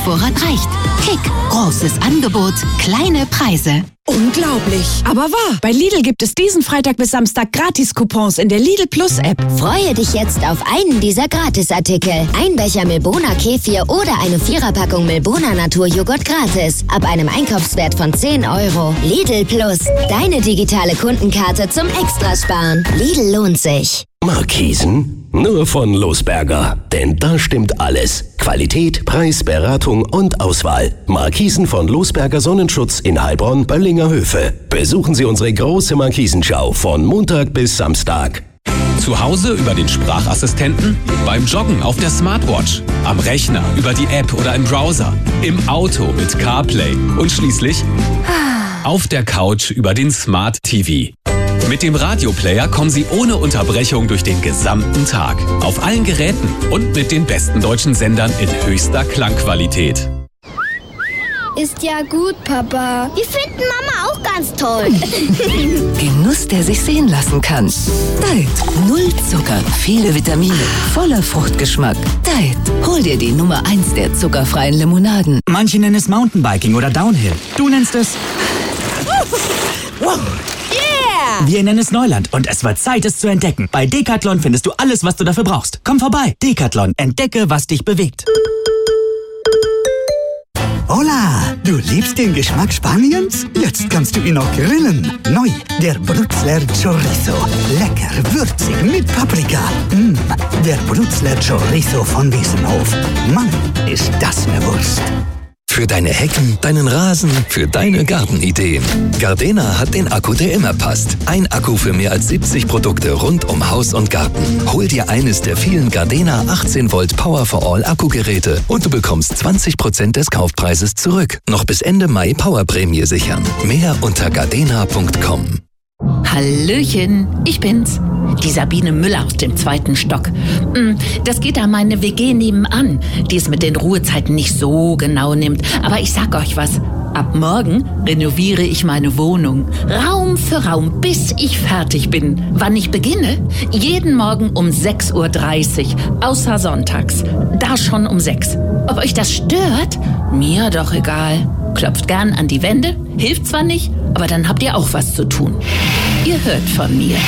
Jahresvorrat reicht. Kick, großes Angebot, kleine Preise. Unglaublich, aber wahr. Bei Lidl gibt es diesen Freitag bis Samstag Gratis-Coupons in der Lidl Plus App. Freue dich jetzt auf einen dieser Gratisartikel. Ein Becher Milbona Kefir oder eine 4er-Packung Milbona Naturjoghurt gratis. Ab einem Einkaufswert von 10 €. Lidl Plus, deine digitale Kundenkarte zum Extrasparen. Lidl lohnt sich. Markisen? Nur von Losberger. Denn da stimmt alles. Qualität, Preis, Beratung und Auswahl. Markisen von Losberger Sonnenschutz in Heilbronn, Böllinger Höfe. Besuchen Sie unsere große Markisenschau von Montag bis Samstag. Zu Hause über den Sprachassistenten, beim Joggen auf der Smartwatch, am Rechner über die App oder im Browser, im Auto mit CarPlay und schließlich auf der Couch über den Smart TV. Mit dem Radioplayer kommen Sie ohne Unterbrechung durch den gesamten Tag. Auf allen Geräten und mit den besten deutschen Sendern in höchster Klangqualität. Ist ja gut, Papa. Wir finden Mama auch ganz toll. Genuss, der sich sehen lassen kann. Diet. 0 Zucker, viele Vitamine, voller Fruchtgeschmack. Diet. Hol dir die Nummer 1 der zuckerfreien Limonaden. Manche nennen es Mountainbiking oder Downhill. Du nennst es... Wow. Yeah! Wir nennen es Neuland und es wird Zeit, es zu entdecken. Bei Decathlon findest du alles, was du dafür brauchst. Komm vorbei. Decathlon. Entdecke, was dich bewegt. Hola, du liebst den Geschmack Spaniens? Jetzt kannst du ihn auch grillen. Neu, der Brutzler Chorizo. Lecker, würzig, mit Paprika. Der Brutzler Chorizo von Wiesenhof. Mann, ist das eine Wurst. Für deine Hecken, deinen Rasen, für deine Gartenideen. Gardena hat den Akku, der immer passt. Ein Akku für mehr als 70 Produkte rund um Haus und Garten. Hol dir eines der vielen Gardena 18 Volt Power for All Akkugeräte und du bekommst 20% des Kaufpreises zurück. Noch bis Ende Mai Powerprämie sichern. Mehr unter gardena.com. Hallöchen, ich bin's. Die Sabine Müller aus dem 2. Stock. Das geht an meine WG nebenan, die es mit den Ruhezeiten nicht so genau nimmt. Aber ich sag euch was, ab morgen renoviere ich meine Wohnung. Raum für Raum, bis ich fertig bin. Wann ich beginne? Jeden Morgen um 6:30 Uhr, außer sonntags. Da schon um 6. Ob euch das stört? Mir doch egal. Klopft gern an die Wände, hilft zwar nicht, aber dann habt ihr auch was zu tun. Ihr hört von mir.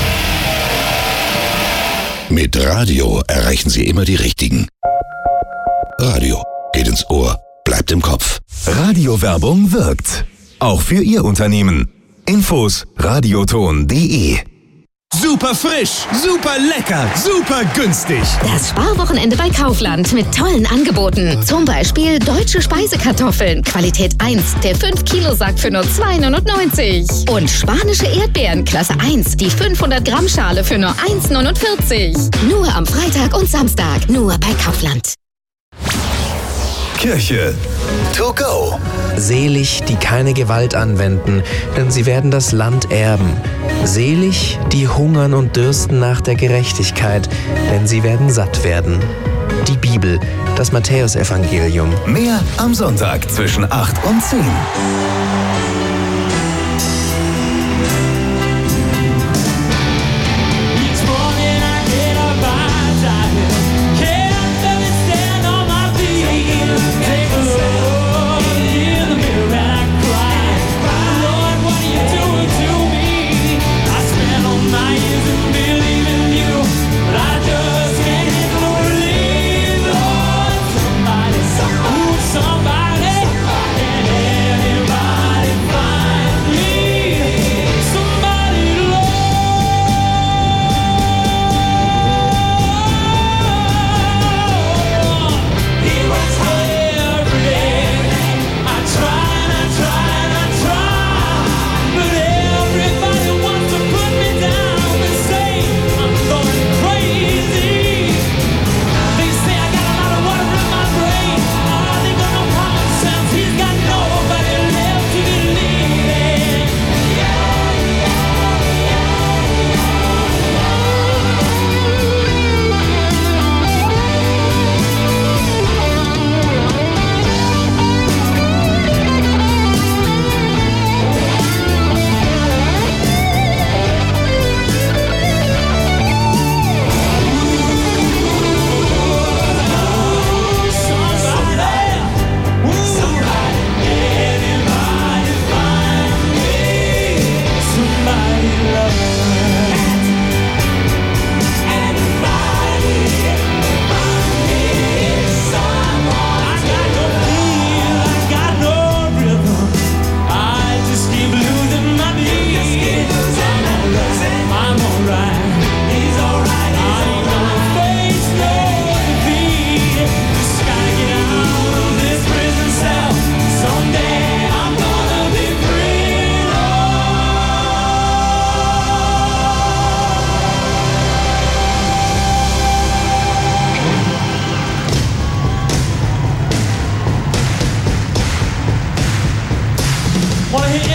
Mit Radio erreichen Sie immer die Richtigen. Radio geht ins Ohr, bleibt im Kopf. Radiowerbung wirkt. Auch für Ihr Unternehmen. Infos radioton.de. Super frisch, super lecker, super günstig. Das Sparwochenende bei Kaufland mit tollen Angeboten. Zum Beispiel deutsche Speisekartoffeln, Qualität 1, der 5-Kilo-Sack für nur 2,99 €. Und spanische Erdbeeren, Klasse 1, die 500-Gramm-Schale für nur 1,49 €. Nur am Freitag und Samstag, nur bei Kaufland. Kirche to go. Selig, die keine Gewalt anwenden, denn sie werden das Land erben. Selig, die hungern und dürsten nach der Gerechtigkeit, denn sie werden satt werden. Die Bibel, das Matthäusevangelium. Mehr am Sonntag zwischen 8 und 10.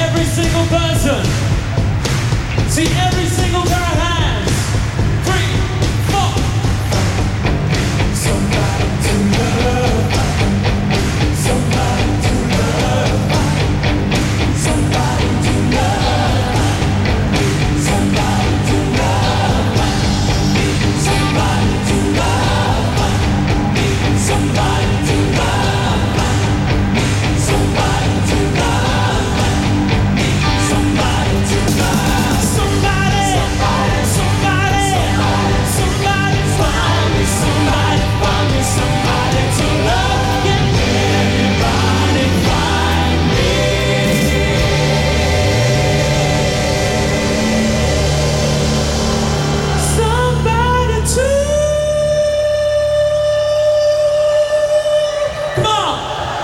every single person. See every single pair of hands. 3, 4. Somebody to love. Somebody to love. Somebody to love. Somebody to love. Somebody to love. Somebody to love. Somebody to love. Somebody to love. Somebody. Somebody. Somebody find me. Somebody find me. Somebody to love. Everybody find me. Somebody to love.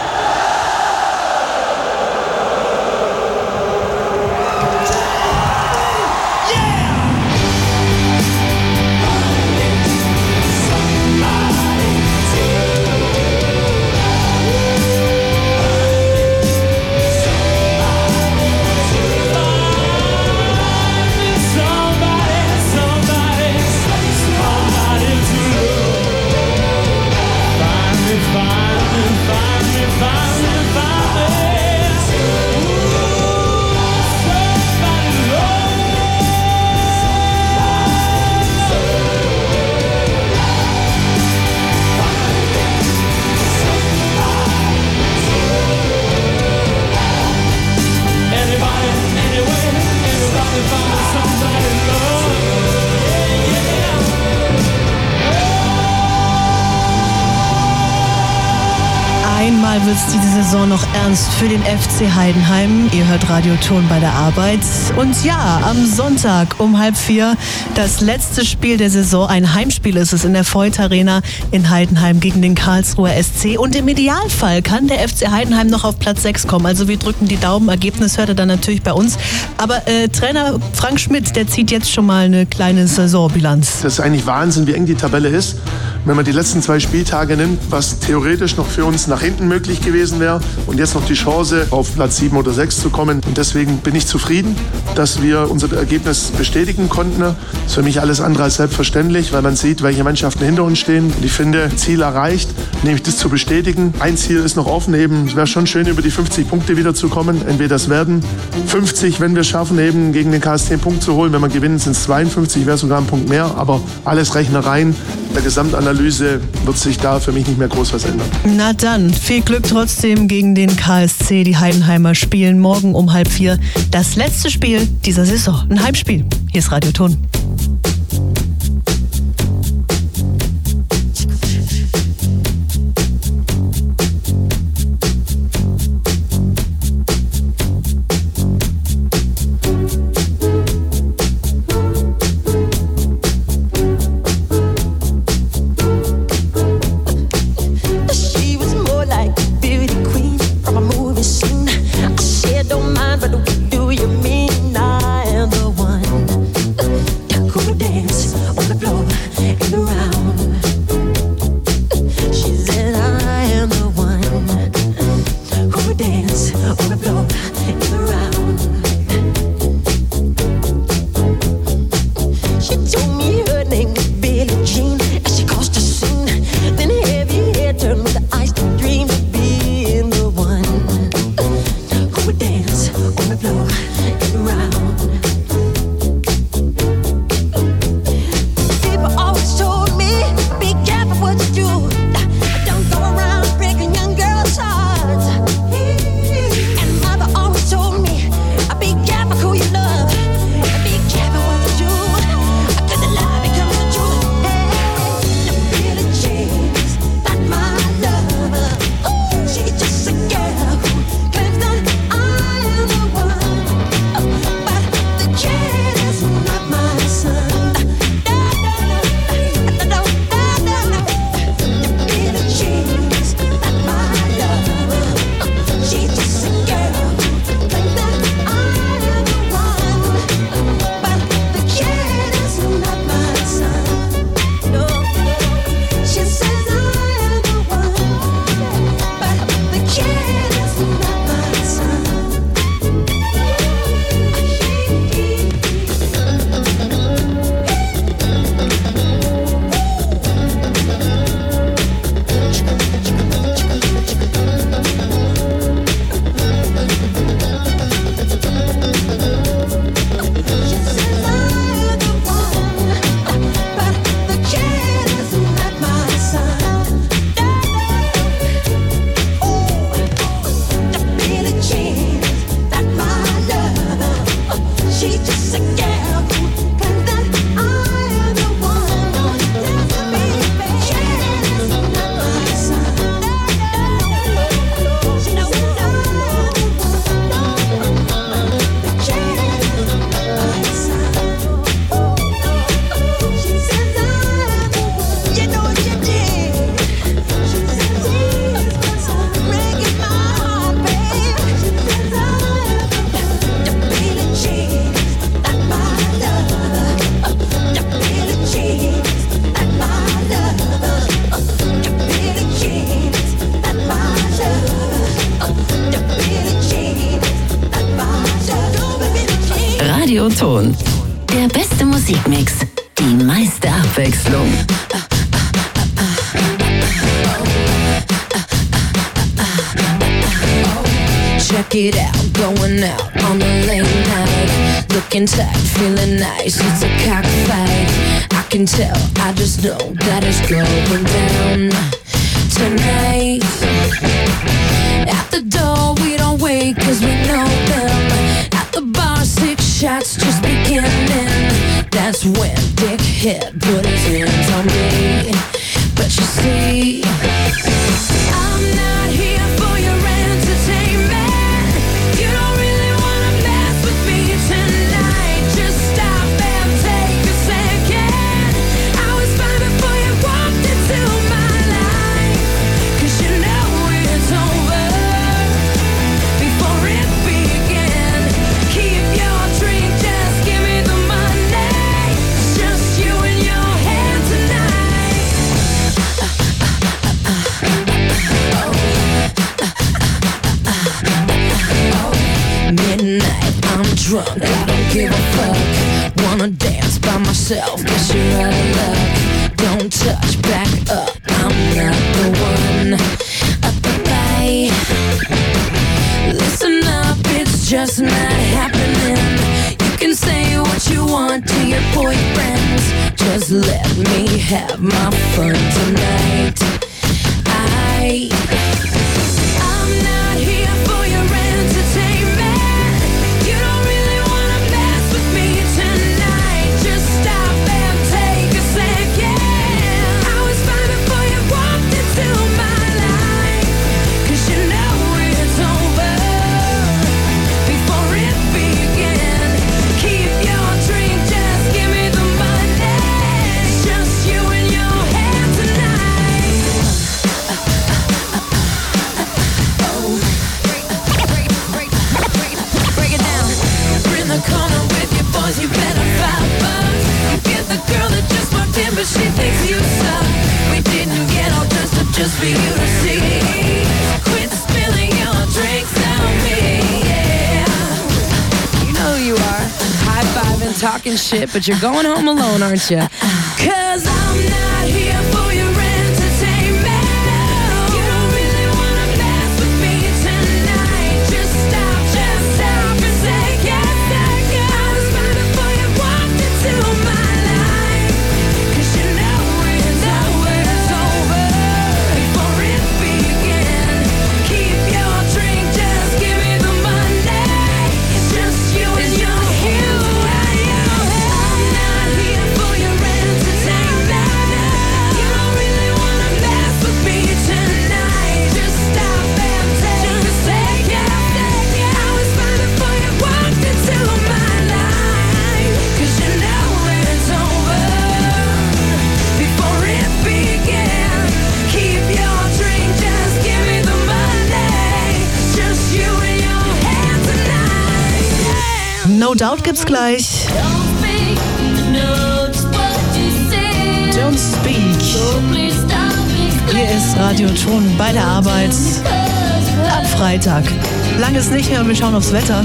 Einmal wird es diese Saison noch ernst für den FC Heidenheim. Ihr hört Radioton bei der Arbeit. Und ja, am Sonntag um 3:30 das letzte Spiel der Saison. Ein Heimspiel ist es in der Voith Arena in Heidenheim gegen den Karlsruher SC. Und im Idealfall kann der FC Heidenheim noch auf Platz 6 kommen. Also wir drücken die Daumen. Ergebnis hört ihr dann natürlich bei uns. Aber Trainer Frank Schmidt, der zieht jetzt schon mal eine kleine Saisonbilanz. Das ist eigentlich Wahnsinn, wie eng die Tabelle ist. Wenn man die letzten 2 Spieltage nimmt, was theoretisch noch für uns nach hinten möglich gewesen wäre und jetzt noch die Chance, auf Platz 7 oder 6 zu kommen. Und deswegen bin ich zufrieden, dass wir unser Ergebnis bestätigen konnten. Das ist für mich alles andere als selbstverständlich, weil man sieht, welche Mannschaften hinter uns stehen. Und ich finde, Ziel erreicht, nämlich das zu bestätigen. Ein Ziel ist noch offen, eben, es wäre schon schön, über die 50 Punkte wiederzukommen. Entweder es werden 50, wenn wir es schaffen, eben gegen den KSC einen Punkt zu holen. Wenn wir gewinnen, sind es 52, wäre sogar ein Punkt mehr. Aber alles Rechnereien. In der Gesamtanalyse wird sich da für mich nicht mehr groß was ändern. Na dann, viel Glück trotzdem gegen den KSC. Die Heidenheimer spielen morgen um 3:30 das letzte Spiel dieser Saison. Ein Heimspiel. Hier ist Radioton. Don't mind, but do you mean I am the one? Radioton. Der beste Musikmix. Die meiste Abwechslung. Check it out, going out on a late night. Looking tight, feeling nice, it's a cockfight. I can tell, I just know that it's going down tonight. At the door, we don't wait, cause we know them. At the bar, 6 shots just beginning. That's when Dickhead put his hands on me. But you see, I'm not here for your entertainment. You don't really wanna mess with me tonight. Just stop and take a second. I was fine before you walked into my life. Cause you know it's over before it began. Keep your drink, just give me the money. Just you and your hand tonight. Midnight, I'm drunk, I don't give a fuck. Wanna dance by myself, guess you're out of luck. Don't touch, back up, I'm not the one. Bye. Listen up, it's just not happening. You can say what you want to your boyfriends. Just let me have my fun tonight. I'm not here for your entertainment. You don't really wanna mess with me tonight. Just stop and take a second. I was fine before you walked into my life. Cause you know it's over before it began. Keep your drink, just give me the money. It's just you and your hand tonight. Break it down. We're in the corner with your boys, you better $5. You get the girl that just walked in, but she thinks you suck. We didn't get all dressed up just for you to see. Quit spilling your drinks on me, yeah. You know who you are. High-fiving, talking shit, but you're going home alone, aren't you? Cause I'm not here for your entertainment. You don't really wanna mess with me tonight. Just stop and take a second. I was fine before you walked into my life. Cause you know it's over before it began. Keep your drink, just give me the money. It's just you and your hand. I'm not here for your entertainment. You don't really wanna mess with me tonight. Just stop and take a second. I was fine before you walked into my life. Cause you know it's over before it began. Keep your drink, just give me the money. Just you and your hand tonight. No Doubt gibt's gleich. Don't Speak. Hier ist Radioton bei der Arbeit am Freitag. Lang ist nicht mehr und wir schauen aufs Wetter.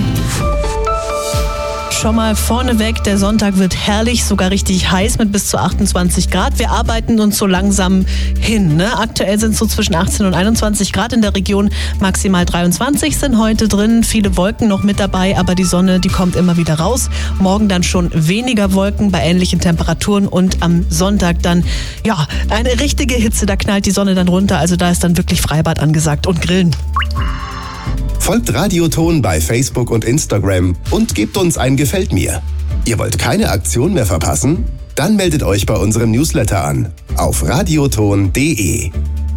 Schon mal vorneweg, der Sonntag wird herrlich, sogar richtig heiß mit bis zu 28 Grad. Wir arbeiten uns so langsam hin. Ne? Aktuell sind es so zwischen 18 und 21 Grad in der Region, maximal 23 sind heute drin. Viele Wolken noch mit dabei, aber die Sonne, die kommt immer wieder raus. Morgen dann schon weniger Wolken bei ähnlichen Temperaturen und am Sonntag dann, ja, eine richtige Hitze. Da knallt die Sonne dann runter, also da ist dann wirklich Freibad angesagt und Grillen. Folgt Radioton bei Facebook und Instagram und gebt uns ein Gefällt mir. Ihr wollt keine Aktion mehr verpassen? Dann meldet euch bei unserem Newsletter an auf radioton.de.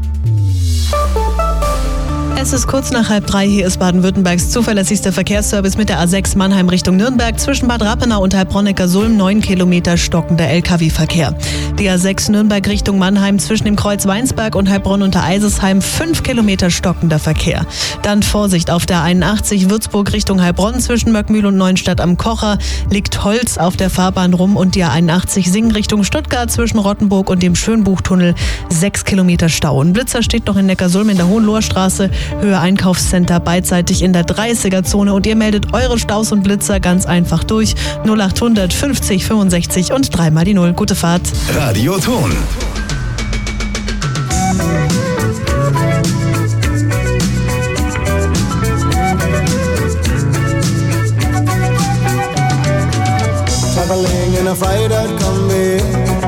Es ist kurz nach 2:30, hier ist Baden-Württembergs zuverlässigster Verkehrsservice mit der A6 Mannheim Richtung Nürnberg zwischen Bad Rappenau und Heilbronn-Neckarsulm, 9 Kilometer stockender LKW-Verkehr. Die A6 Nürnberg Richtung Mannheim zwischen dem Kreuz Weinsberg und Heilbronn unter Eisesheim 5 Kilometer stockender Verkehr. Dann Vorsicht auf der 81 Würzburg Richtung Heilbronn zwischen Möckmühl und Neuenstadt am Kocher liegt Holz auf der Fahrbahn rum und die A81 Singen Richtung Stuttgart zwischen Rottenburg und dem Schönbuchtunnel 6 Kilometer Stau. Ein Blitzer steht noch in Neckarsulm in der Hohenloherstraße, Höhe Einkaufscenter beidseitig in der 30er-Zone und ihr meldet eure Staus und Blitzer ganz einfach durch 0800 50 65 und 3 die 0. Gute Fahrt. Radioton. Traveling in a freighted combi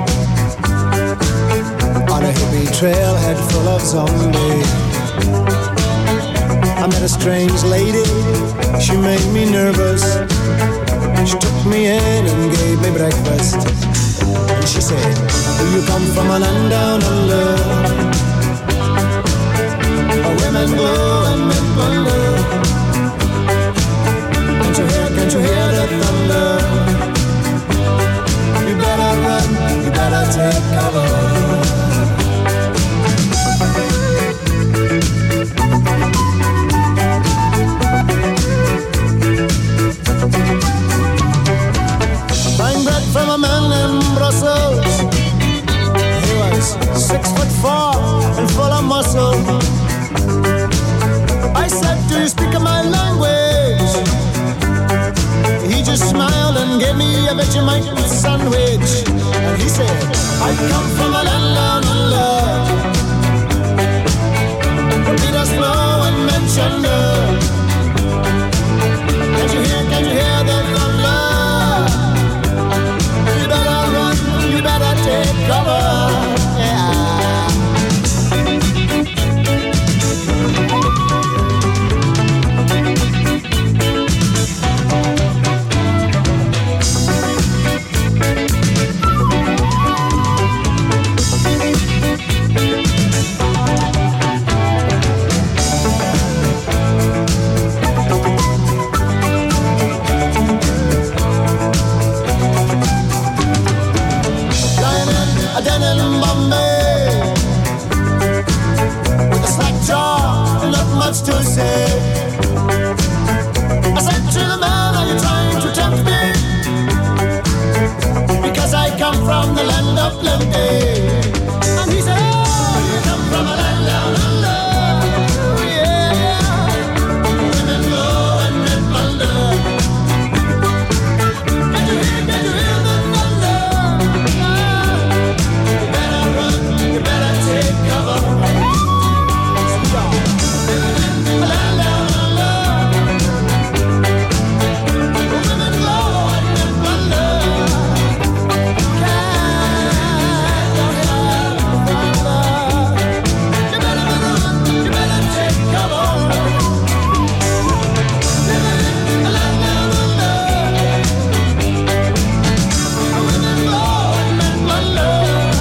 on a hippie trailhead full of zombies. I met a strange lady, she made me nervous. She took me in and gave me breakfast. And she said, do you come from a land down under, where women go and men wonder? Can't you hear the thunder? You better run, you better take cover. Buying bread from a man in Brussels. He was 6'4" and full of muscle. I said, do you speak my language? He just smiled and gave me a Vegemite sandwich. And he said, I come from a land down under, where Peter Slow and Mentioner. Can't you hear the thunder? You better run, you better take cover. Yeah. To say, I said to the man, are you trying to tempt me? Because I come from the land of plenty.